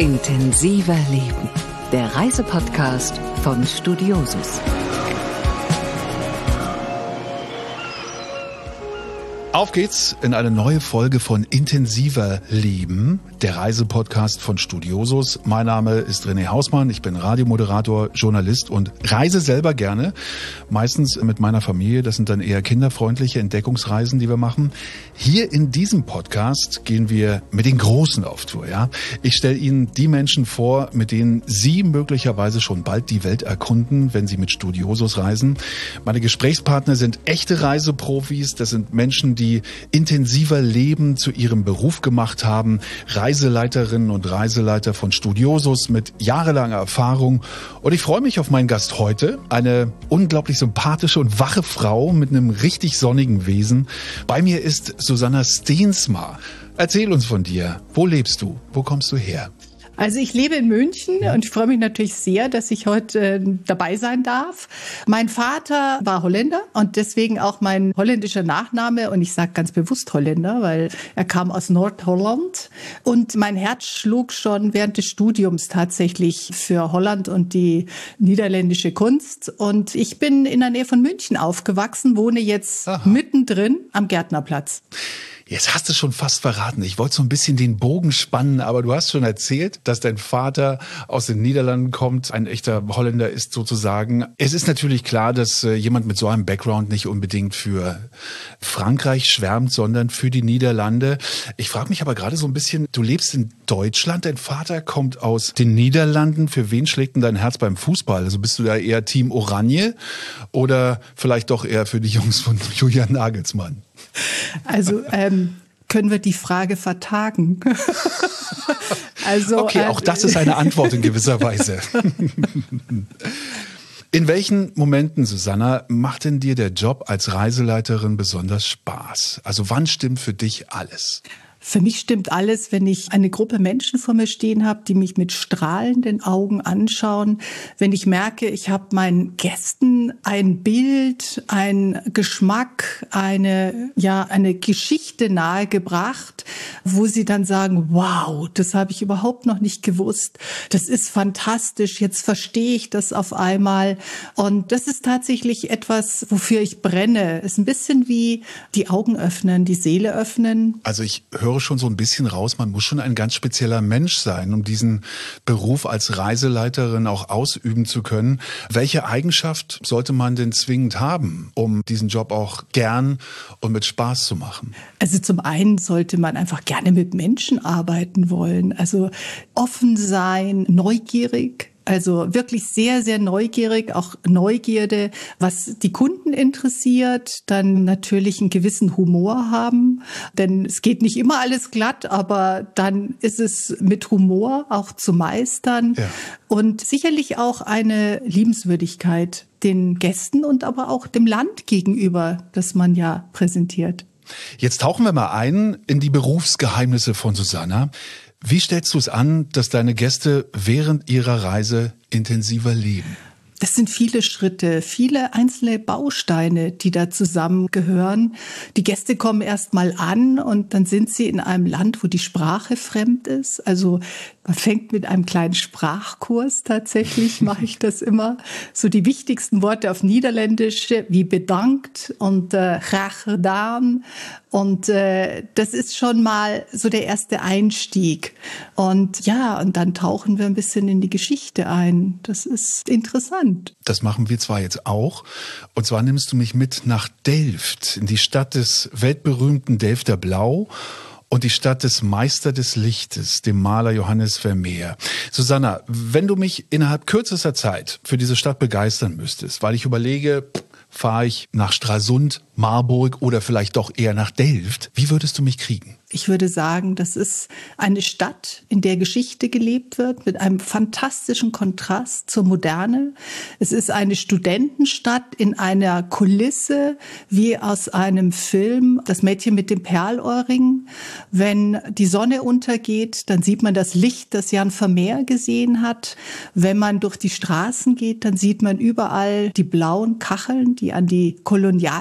Intensiver Leben, der Reisepodcast von Studiosus. Auf geht's in eine neue Folge von Intensiver Leben, der Reisepodcast von Studiosus. Mein Name ist René Hausmann, ich bin Radiomoderator, Journalist und reise selber gerne. Meistens mit meiner Familie, das sind dann eher kinderfreundliche Entdeckungsreisen, die wir machen. Hier in diesem Podcast gehen wir mit den Großen auf Tour. Ja? Ich stelle Ihnen die Menschen vor, mit denen Sie möglicherweise schon bald die Welt erkunden, wenn Sie mit Studiosus reisen. Meine Gesprächspartner sind echte Reiseprofis, das sind Menschen, die intensiver Leben zu ihrem Beruf gemacht haben, Reiseleiterinnen und Reiseleiter von Studiosus mit jahrelanger Erfahrung. Und ich freue mich auf meinen Gast heute, eine unglaublich sympathische und wache Frau mit einem richtig sonnigen Wesen. Bei mir ist Susanna Steensma. Erzähl uns von dir. Wo lebst du? Wo kommst du her? Also ich lebe in München und ich freue mich natürlich sehr, dass ich heute dabei sein darf. Mein Vater war Holländer und deswegen auch mein holländischer Nachname. Und ich sage ganz bewusst Holländer, weil er kam aus Nordholland. Und mein Herz schlug schon während des Studiums tatsächlich für Holland und die niederländische Kunst. Und ich bin in der Nähe von München aufgewachsen, wohne jetzt mittendrin am Gärtnerplatz. Jetzt hast du schon fast verraten. Ich wollte so ein bisschen den Bogen spannen, aber du hast schon erzählt, dass dein Vater aus den Niederlanden kommt, ein echter Holländer ist sozusagen. Es ist natürlich klar, dass jemand mit so einem Background nicht unbedingt für Frankreich schwärmt, sondern für die Niederlande. Ich frage mich aber gerade so ein bisschen, du lebst in Deutschland, dein Vater kommt aus den Niederlanden. Für wen schlägt denn dein Herz beim Fußball? Also bist du da eher Team Oranje oder vielleicht doch eher für die Jungs von Julian Nagelsmann? Also können wir die Frage vertagen? Okay, auch das ist eine Antwort in gewisser Weise. In welchen Momenten, Susanna, macht denn dir der Job als Reiseleiterin besonders Spaß? Also wann stimmt für dich alles? Für mich stimmt alles, wenn ich eine Gruppe Menschen vor mir stehen habe, die mich mit strahlenden Augen anschauen. Wenn ich merke, ich habe meinen Gästen ein Bild, einen Geschmack, eine Geschichte nahegebracht, wo sie dann sagen, wow, das habe ich überhaupt noch nicht gewusst. Das ist fantastisch. Jetzt verstehe ich das auf einmal. Und das ist tatsächlich etwas, wofür ich brenne. Es ist ein bisschen wie die Augen öffnen, die Seele öffnen. Also ich höre schon so ein bisschen raus, man muss schon ein ganz spezieller Mensch sein, um diesen Beruf als Reiseleiterin auch ausüben zu können. Welche Eigenschaft sollte man denn zwingend haben, um diesen Job auch gern und mit Spaß zu machen? Also zum einen sollte man einfach gerne mit Menschen arbeiten wollen. Also offen sein, neugierig. Also wirklich sehr, sehr neugierig, auch Neugierde, was die Kunden interessiert, dann natürlich einen gewissen Humor haben, denn es geht nicht immer alles glatt, aber dann ist es mit Humor auch zu meistern und sicherlich auch eine Liebenswürdigkeit den Gästen und aber auch dem Land gegenüber, das man ja präsentiert. Jetzt tauchen wir mal ein in die Berufsgeheimnisse von Susanna. Wie stellst du es an, dass deine Gäste während ihrer Reise intensiver leben? Das sind viele Schritte, viele einzelne Bausteine, die da zusammengehören. Die Gäste kommen erst mal an und dann sind sie in einem Land, wo die Sprache fremd ist. Also man fängt mit einem kleinen Sprachkurs tatsächlich, mache ich das immer. So die wichtigsten Worte auf Niederländisch wie bedankt und graag gedaan. Und das ist schon mal so der erste Einstieg. Und dann tauchen wir ein bisschen in die Geschichte ein. Das ist interessant. Das machen wir zwar jetzt auch. Und zwar nimmst du mich mit nach Delft, in die Stadt des weltberühmten Delfter Blau und die Stadt des Meister des Lichtes, dem Maler Johannes Vermeer. Susanna, wenn du mich innerhalb kürzester Zeit für diese Stadt begeistern müsstest, weil ich überlege, fahre ich nach Stralsund, Marburg oder vielleicht doch eher nach Delft, wie würdest du mich kriegen? Ich würde sagen, das ist eine Stadt, in der Geschichte gelebt wird, mit einem fantastischen Kontrast zur Moderne. Es ist eine Studentenstadt in einer Kulisse wie aus einem Film, Das Mädchen mit dem Perlohrring. Wenn die Sonne untergeht, dann sieht man das Licht, das Jan Vermeer gesehen hat. Wenn man durch die Straßen geht, dann sieht man überall die blauen Kacheln, die an die Kolonialzeit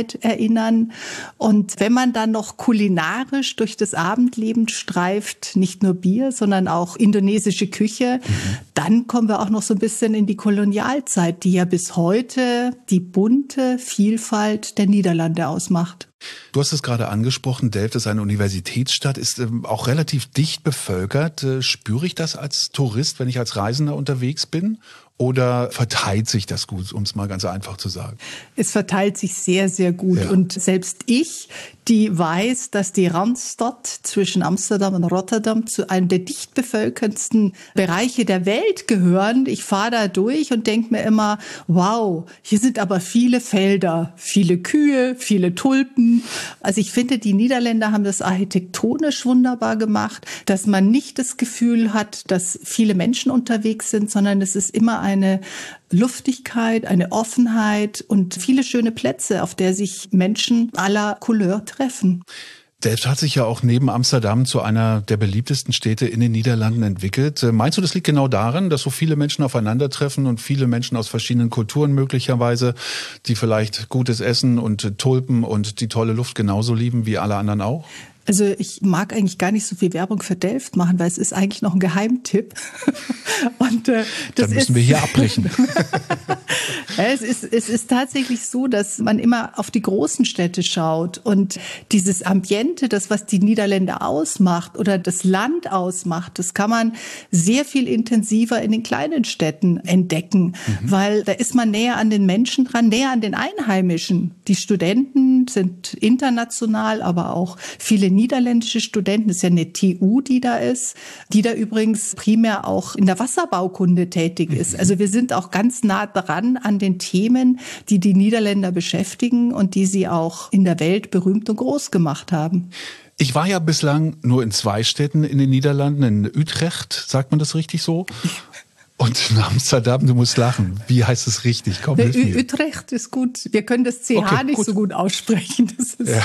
Kindheit erinnern. Und wenn man dann noch kulinarisch durch das Abendleben streift, nicht nur Bier, sondern auch indonesische Küche, dann kommen wir auch noch so ein bisschen in die Kolonialzeit, die ja bis heute die bunte Vielfalt der Niederlande ausmacht. Du hast es gerade angesprochen, Delft ist eine Universitätsstadt, ist auch relativ dicht bevölkert. Spüre ich das als Tourist, wenn ich als Reisender unterwegs bin? Oder verteilt sich das gut, um es mal ganz einfach zu sagen? Es verteilt sich sehr, sehr gut. Ja. Und selbst ich, die weiß, dass die Randstad zwischen Amsterdam und Rotterdam zu einem der dicht bevölkertsten Bereiche der Welt gehören. Ich fahre da durch und denke mir immer, wow, hier sind aber viele Felder, viele Kühe, viele Tulpen. Also ich finde, die Niederländer haben das architektonisch wunderbar gemacht, dass man nicht das Gefühl hat, dass viele Menschen unterwegs sind, sondern es ist immer eine Luftigkeit, eine Offenheit und viele schöne Plätze, auf der sich Menschen aller Couleur treffen. Delft hat sich ja auch neben Amsterdam zu einer der beliebtesten Städte in den Niederlanden entwickelt. Meinst du, das liegt genau daran, dass so viele Menschen aufeinandertreffen und viele Menschen aus verschiedenen Kulturen möglicherweise, die vielleicht gutes Essen und Tulpen und die tolle Luft genauso lieben wie alle anderen auch? Also ich mag eigentlich gar nicht so viel Werbung für Delft machen, weil es ist eigentlich noch ein Geheimtipp. Und dann müssen wir hier abbrechen. Es ist tatsächlich so, dass man immer auf die großen Städte schaut und dieses Ambiente, das was die Niederländer ausmacht oder das Land ausmacht, das kann man sehr viel intensiver in den kleinen Städten entdecken, weil da ist man näher an den Menschen dran, näher an den Einheimischen. Die Studenten sind international, aber auch viele niederländische Studenten, das ist ja eine TU, die da übrigens primär auch in der Wasserbaukunde tätig ist. Also wir sind auch ganz nah dran an den Themen, die die Niederländer beschäftigen und die sie auch in der Welt berühmt und groß gemacht haben. Ich war ja bislang nur in 2 Städten in den Niederlanden, in Utrecht, sagt man das richtig so? Und in Amsterdam, du musst lachen. Wie heißt es richtig? Komm, Utrecht ist gut. Wir können das CH nicht so gut aussprechen. Das ist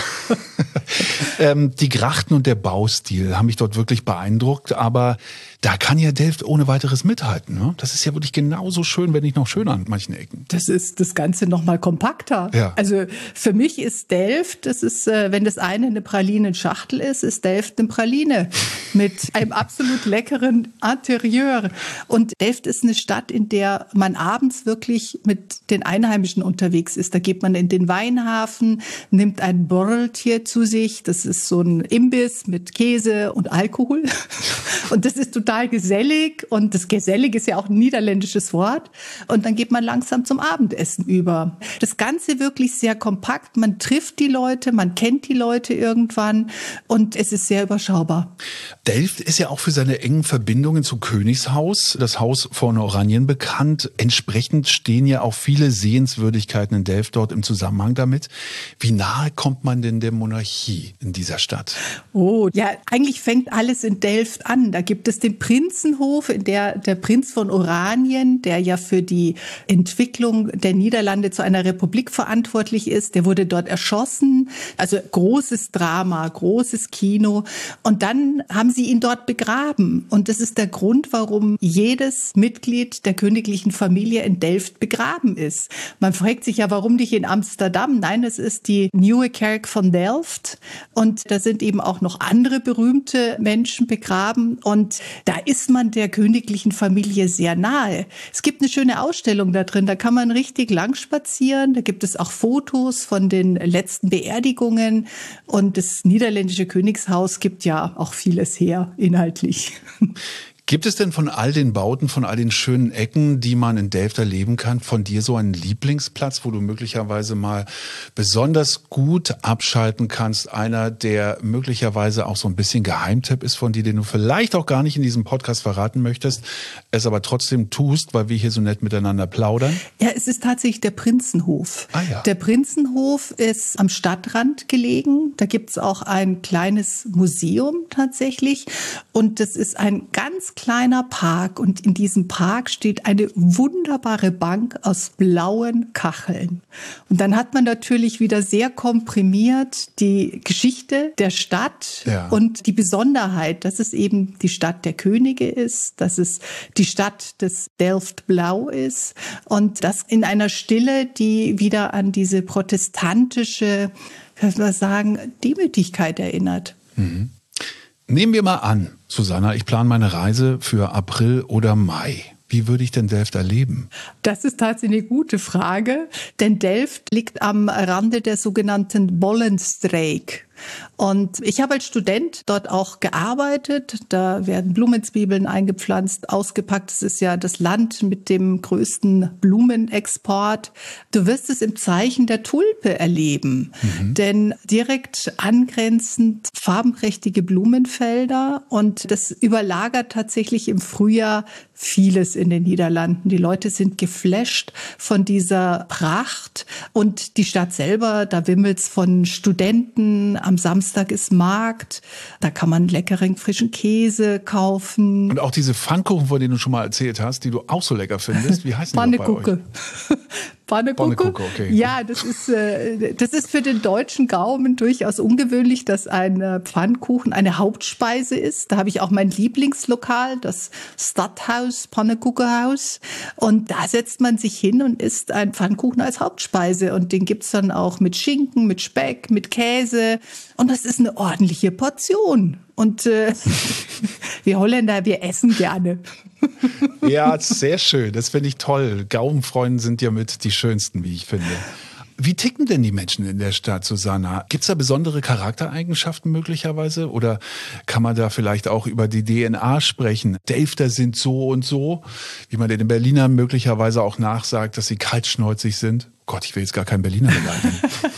Die Grachten und der Baustil haben mich dort wirklich beeindruckt. Aber da kann ja Delft ohne weiteres mithalten. Ne? Das ist ja wirklich genauso schön, wenn nicht noch schöner an manchen Ecken. Das ist das Ganze noch mal kompakter. Ja. Also für mich ist Delft, das ist, wenn das eine Pralinenschachtel ist Delft eine Praline mit einem absolut leckeren Interieur. Und Delft ist eine Stadt, in der man abends wirklich mit den Einheimischen unterwegs ist. Da geht man in den Weinhafen, nimmt ein Borreltier zu sich. Das ist so ein Imbiss mit Käse und Alkohol. Und das ist total gesellig. Und das Gesellig ist ja auch ein niederländisches Wort. Und dann geht man langsam zum Abendessen über. Das Ganze wirklich sehr kompakt. Man trifft die Leute, man kennt die Leute irgendwann. Und es ist sehr überschaubar. Delft ist ja auch für seine engen Verbindungen zu Königshaus, das Haus von Oranien, bekannt. Entsprechend stehen ja auch viele Sehenswürdigkeiten in Delft dort im Zusammenhang damit. Wie nahe kommt man denn der Monarchie in dieser Stadt? Oh, ja, eigentlich fängt alles in Delft an. Da gibt es den Prinzenhof, in der Prinz von Oranien, der ja für die Entwicklung der Niederlande zu einer Republik verantwortlich ist, der wurde dort erschossen. Also großes Drama, großes Kino. Und dann haben sie ihn dort begraben. Und das ist der Grund, warum jedes Mitglied der königlichen Familie in Delft begraben ist. Man fragt sich ja, warum nicht in Amsterdam? Nein, es ist die Nieuwe Kerk von Delft. Und da sind eben auch noch andere berühmte Menschen begraben. Und da ist man der königlichen Familie sehr nahe. Es gibt eine schöne Ausstellung da drin. Da kann man richtig lang spazieren. Da gibt es auch Fotos von den letzten Beerdigungen. Und das niederländische Königshaus gibt ja auch vieles her, inhaltlich. Gibt es denn von all den Bauten, von all den schönen Ecken, die man in Delft erleben kann, von dir so einen Lieblingsplatz, wo du möglicherweise mal besonders gut abschalten kannst? Einer, der möglicherweise auch so ein bisschen Geheimtipp ist von dir, den du vielleicht auch gar nicht in diesem Podcast verraten möchtest, es aber trotzdem tust, weil wir hier so nett miteinander plaudern? Ja, es ist tatsächlich der Prinzenhof. Ah, ja. Der Prinzenhof ist am Stadtrand gelegen. Da gibt es auch ein kleines Museum tatsächlich. Und das ist ein ganz kleiner Park und in diesem Park steht eine wunderbare Bank aus blauen Kacheln. Und dann hat man natürlich wieder sehr komprimiert die Geschichte der Stadt und die Besonderheit, dass es eben die Stadt der Könige ist, dass es die Stadt des Delft Blau ist und das in einer Stille, die wieder an diese protestantische, kann man sagen, Demütigkeit erinnert. Mhm. Nehmen wir mal an, Susanna, ich plane meine Reise für April oder Mai. Wie würde ich denn Delft erleben? Das ist tatsächlich eine gute Frage, denn Delft liegt am Rande der sogenannten Bollenstreek. Und ich habe als Student dort auch gearbeitet. Da werden Blumenzwiebeln eingepflanzt, ausgepackt. Es ist ja das Land mit dem größten Blumenexport. Du wirst es im Zeichen der Tulpe erleben, denn direkt angrenzend farbenprächtige Blumenfelder und das überlagert tatsächlich im Frühjahr vieles in den Niederlanden. Die Leute sind geflasht von dieser Pracht und die Stadt selber, da wimmelt's von Studenten. Am Samstag ist Markt, da kann man leckeren frischen Käse kaufen. Und auch diese Pfannkuchen, von denen du schon mal erzählt hast, die du auch so lecker findest, wie heißen die noch bei euch? Pannekuchen, okay. Ja, das ist für den deutschen Gaumen durchaus ungewöhnlich, dass ein Pfannkuchen eine Hauptspeise ist. Da habe ich auch mein Lieblingslokal, das Stadthaus, Pannekuchenhaus. Und da setzt man sich hin und isst einen Pfannkuchen als Hauptspeise. Und den gibt's dann auch mit Schinken, mit Speck, mit Käse. Und das ist eine ordentliche Portion. Und wir Holländer, wir essen gerne. Ja, sehr schön. Das finde ich toll. Gaumenfreunde sind ja mit die schönsten, wie ich finde. Wie ticken denn die Menschen in der Stadt, Susanna? Gibt es da besondere Charaktereigenschaften möglicherweise? Oder kann man da vielleicht auch über die DNA sprechen? Delfter sind so und so, wie man den Berlinern möglicherweise auch nachsagt, dass sie kaltschnäuzig sind. Gott, ich will jetzt gar keinen Berliner beleidigen.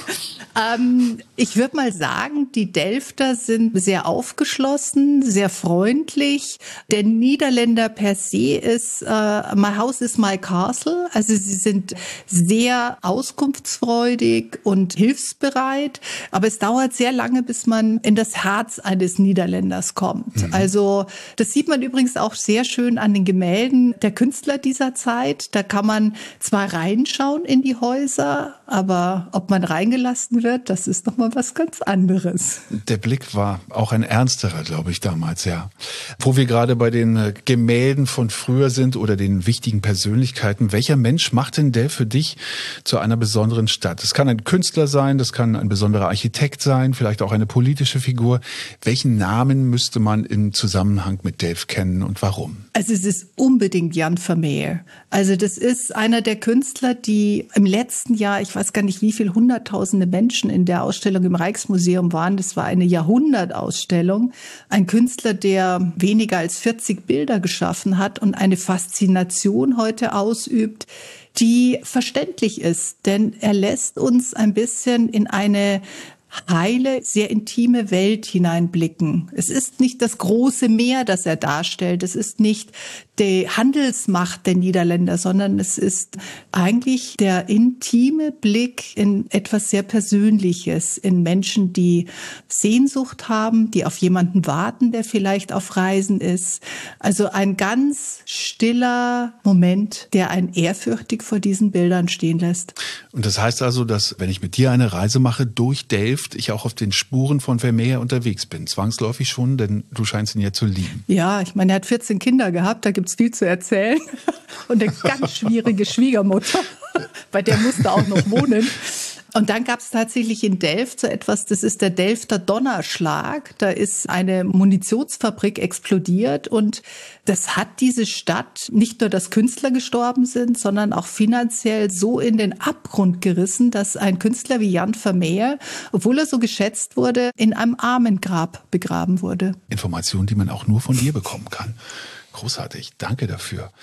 Ich würde mal sagen, die Delfter sind sehr aufgeschlossen, sehr freundlich. Der Niederländer per se ist, my house is my castle. Also sie sind sehr auskunftsfreudig und hilfsbereit. Aber es dauert sehr lange, bis man in das Herz eines Niederländers kommt. Also das sieht man übrigens auch sehr schön an den Gemälden der Künstler dieser Zeit. Da kann man zwar reinschauen in die Häuser, aber ob man reingelassen wird, das ist noch mal was ganz anderes. Der Blick war auch ein ernsterer, glaube ich, damals, ja. Wo wir gerade bei den Gemälden von früher sind oder den wichtigen Persönlichkeiten, welcher Mensch macht denn Delft für dich zu einer besonderen Stadt? Das kann ein Künstler sein, das kann ein besonderer Architekt sein, vielleicht auch eine politische Figur. Welchen Namen müsste man im Zusammenhang mit Delft kennen und warum? Also es ist unbedingt Jan Vermeer. Also das ist einer der Künstler, die im letzten Jahr, ich weiß gar nicht, wie viele hunderttausende Menschen in der Ausstellung im Rijksmuseum waren. Das war eine Jahrhundertausstellung. Ein Künstler, der weniger als 40 Bilder geschaffen hat und eine Faszination heute ausübt, die verständlich ist. Denn er lässt uns ein bisschen in eine heile, sehr intime Welt hineinblicken. Es ist nicht das große Meer, das er darstellt. Es ist nicht die Handelsmacht der Niederländer, sondern es ist eigentlich der intime Blick in etwas sehr Persönliches, in Menschen, die Sehnsucht haben, die auf jemanden warten, der vielleicht auf Reisen ist. Also ein ganz stiller Moment, der einen ehrfürchtig vor diesen Bildern stehen lässt. Und das heißt also, dass wenn ich mit dir eine Reise mache durch Delft, ich auch auf den Spuren von Vermeer unterwegs bin. Zwangsläufig schon, denn du scheinst ihn ja zu lieben. Ja, ich meine, er hat 14 Kinder gehabt, da gibt's viel zu erzählen. Und eine ganz schwierige Schwiegermutter, bei der musste auch noch wohnen. Und dann gab es tatsächlich in Delft so etwas, das ist der Delfter Donnerschlag. Da ist eine Munitionsfabrik explodiert und das hat diese Stadt, nicht nur, dass Künstler gestorben sind, sondern auch finanziell so in den Abgrund gerissen, dass ein Künstler wie Jan Vermeer, obwohl er so geschätzt wurde, in einem Armengrab begraben wurde. Informationen, die man auch nur von dir bekommen kann. Großartig, danke dafür.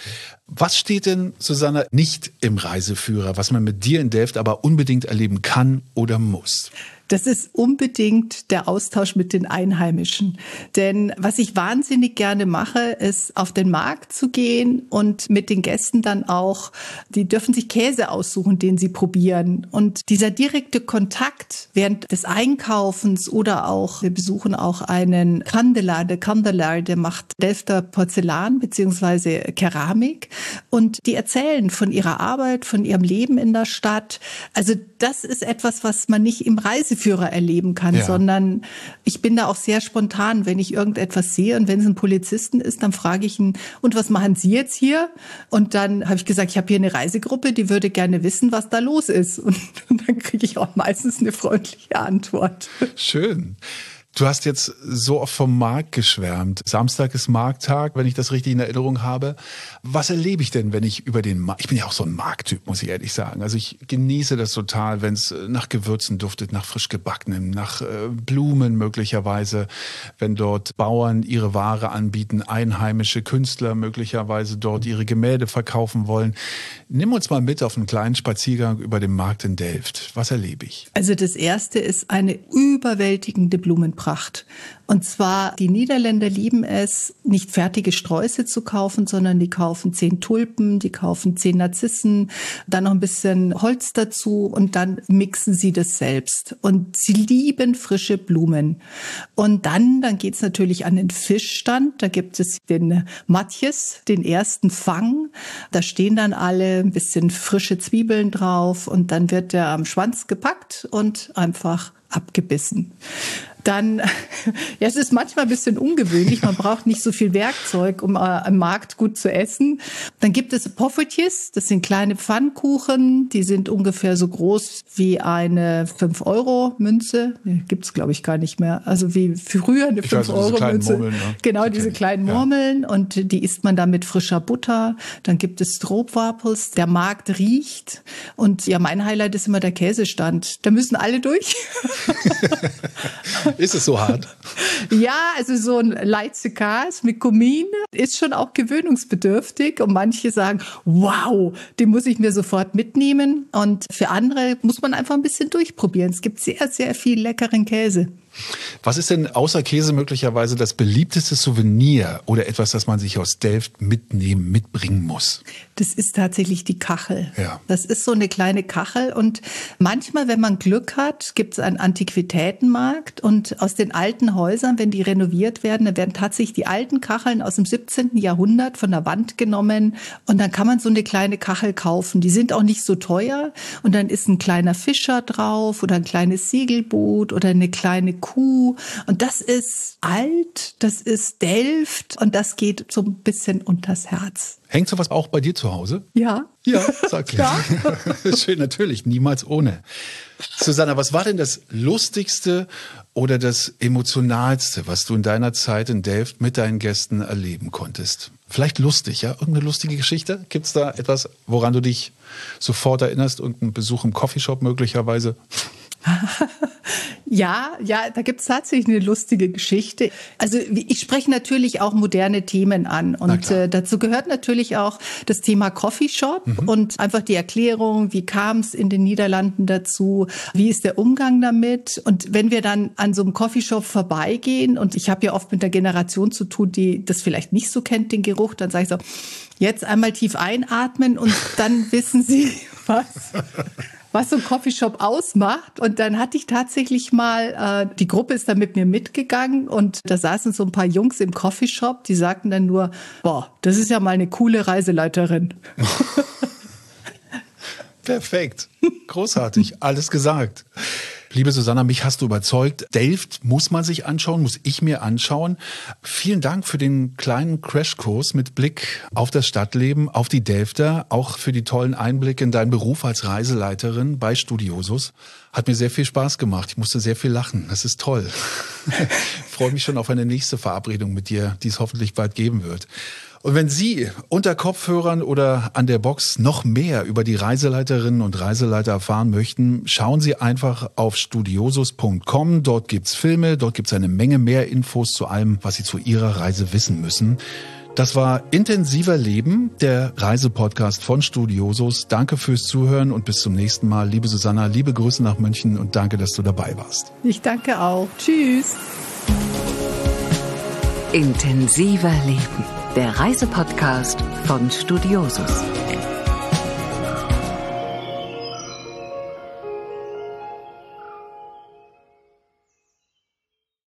Was steht denn, Susanna, nicht im Reiseführer, was man mit dir in Delft aber unbedingt erleben kann oder muss? Das ist unbedingt der Austausch mit den Einheimischen. Denn was ich wahnsinnig gerne mache, ist auf den Markt zu gehen und mit den Gästen dann auch, die dürfen sich Käse aussuchen, den sie probieren. Und dieser direkte Kontakt während des Einkaufens oder auch, wir besuchen auch einen Kandelar, der macht Delfter Porzellan bzw. Keramik. Und die erzählen von ihrer Arbeit, von ihrem Leben in der Stadt. Also das ist etwas, was man nicht im Reiseführer erleben kann, sondern ich bin da auch sehr spontan, wenn ich irgendetwas sehe und wenn es ein Polizisten ist, dann frage ich ihn, und was machen Sie jetzt hier? Und dann habe ich gesagt, ich habe hier eine Reisegruppe, die würde gerne wissen, was da los ist. Und dann kriege ich auch meistens eine freundliche Antwort. Schön. Du hast jetzt so oft vom Markt geschwärmt. Samstag ist Markttag, wenn ich das richtig in Erinnerung habe. Was erlebe ich denn, wenn ich über den Markt... Ich bin ja auch so ein Markttyp, muss ich ehrlich sagen. Also ich genieße das total, wenn es nach Gewürzen duftet, nach frisch gebackenem, nach Blumen möglicherweise, wenn dort Bauern ihre Ware anbieten, einheimische Künstler möglicherweise dort ihre Gemälde verkaufen wollen. Nimm uns mal mit auf einen kleinen Spaziergang über den Markt in Delft. Was erlebe ich? Also das Erste ist eine überwältigende Blumenpracht. Und zwar, die Niederländer lieben es, nicht fertige Sträuße zu kaufen, sondern die kaufen 10 Tulpen, die kaufen 10 Narzissen, dann noch ein bisschen Holz dazu und dann mixen sie das selbst. Und sie lieben frische Blumen. Und dann geht's natürlich an den Fischstand. Da gibt es den Matjes, den ersten Fang. Da stehen dann alle ein bisschen frische Zwiebeln drauf und dann wird der am Schwanz gepackt und einfach abgebissen. Dann, ja, es ist manchmal ein bisschen ungewöhnlich. Man braucht nicht so viel Werkzeug, um am Markt gut zu essen. Dann gibt es Poffertjes. Das sind kleine Pfannkuchen. Die sind ungefähr so groß wie eine 5-Euro-Münze. Gibt's, glaube ich, gar nicht mehr. Also wie früher eine 5-Euro-Münze. Ja. Genau, diese kleinen Murmeln. Und die isst man dann mit frischer Butter. Dann gibt es Stroopwafels. Der Markt riecht. Und ja, mein Highlight ist immer der Käsestand. Da müssen alle durch. Ist es so hart? Ja, also so ein Leitzekas mit Kumin ist schon auch gewöhnungsbedürftig. Und manche sagen, wow, den muss ich mir sofort mitnehmen. Und für andere muss man einfach ein bisschen durchprobieren. Es gibt sehr, sehr viel leckeren Käse. Was ist denn außer Käse möglicherweise das beliebteste Souvenir oder etwas, das man sich aus Delft mitbringen muss? Das ist tatsächlich die Kachel. Ja. Das ist so eine kleine Kachel und manchmal, wenn man Glück hat, gibt es einen Antiquitätenmarkt und aus den alten Häusern, wenn die renoviert werden, dann werden tatsächlich die alten Kacheln aus dem 17. Jahrhundert von der Wand genommen und dann kann man so eine kleine Kachel kaufen. Die sind auch nicht so teuer und dann ist ein kleiner Fischer drauf oder ein kleines Segelboot oder eine kleine Kuh und das ist alt, das ist Delft und das geht so ein bisschen unters Herz. Hängt sowas auch bei dir zu Hause? Ja. Ja, sag ja. Schön, natürlich, niemals ohne. Susanna, was war denn das Lustigste oder das Emotionalste, was du in deiner Zeit in Delft mit deinen Gästen erleben konntest? Vielleicht lustig, ja? Irgendeine lustige Geschichte? Gibt's da etwas, woran du dich sofort erinnerst? Irgendein Besuch im Coffeeshop möglicherweise? Ja, da gibt's tatsächlich eine lustige Geschichte. Also ich spreche natürlich auch moderne Themen an und dazu gehört natürlich auch das Thema Coffeeshop und einfach die Erklärung, wie kam es in den Niederlanden dazu, wie ist der Umgang damit und wenn wir dann an so einem Coffeeshop vorbeigehen und ich habe ja oft mit der Generation zu tun, die das vielleicht nicht so kennt, den Geruch, dann sage ich so, jetzt einmal tief einatmen und dann wissen Sie, was so ein Coffeeshop ausmacht. Und dann hatte ich tatsächlich mal, die Gruppe ist da mit mir mitgegangen und da saßen so ein paar Jungs im Coffeeshop, die sagten dann nur, boah, das ist ja mal eine coole Reiseleiterin. Perfekt, großartig, alles gesagt. Liebe Susanna, mich hast du überzeugt. Delft muss man sich anschauen, muss ich mir anschauen. Vielen Dank für den kleinen Crashkurs mit Blick auf das Stadtleben, auf die Delfter, auch für die tollen Einblicke in deinen Beruf als Reiseleiterin bei Studiosus. Hat mir sehr viel Spaß gemacht. Ich musste sehr viel lachen. Das ist toll. Ich freue mich schon auf eine nächste Verabredung mit dir, die es hoffentlich bald geben wird. Und wenn Sie unter Kopfhörern oder an der Box noch mehr über die Reiseleiterinnen und Reiseleiter erfahren möchten, schauen Sie einfach auf studiosus.com. Dort gibt's Filme, dort gibt's eine Menge mehr Infos zu allem, was Sie zu Ihrer Reise wissen müssen. Das war Intensiver Leben, der Reisepodcast von Studiosus. Danke fürs Zuhören und bis zum nächsten Mal. Liebe Susanna, liebe Grüße nach München und danke, dass du dabei warst. Ich danke auch. Tschüss. Intensiver Leben, der Reisepodcast von Studiosus.